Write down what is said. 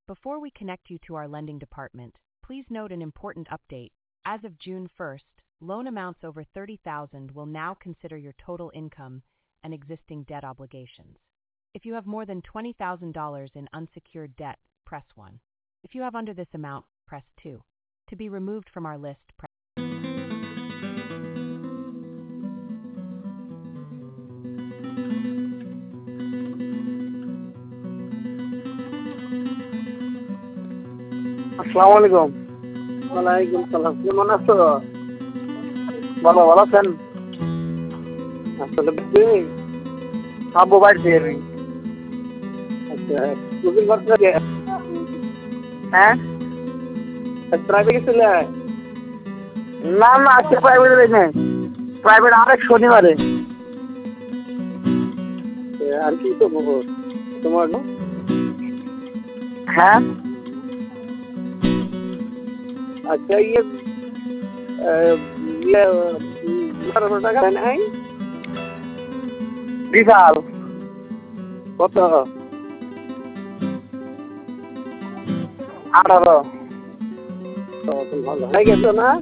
Before we connect you to our lending department, please note an important update. As of June 1st, loan amounts over $30,000 will now consider your total income and existing debt obligations. If you have more than $20,000 in unsecured debt, press 1. If you have under this amount, press 2. To be removed from our list, press আসসালামু আলাইকুম। ওয়ালাইকুম সালাম। কেমন আছো? ভালো আছেন? আসলে আব্বু বাড়িতে নেই। আচ্ছা, কোচিং করতে লাগে? হ্যাঁ, প্রাইভেট ছিলে? না না, আজকে প্রাইভেটে নেই, প্রাইভেট আরেক শনিবারে। আর কি করবো তোমার? হ্যাঁ, আচ্ছা, 1200 টাকা নাই বিশাল কত? 18। ভালো হয়ে গেছো না?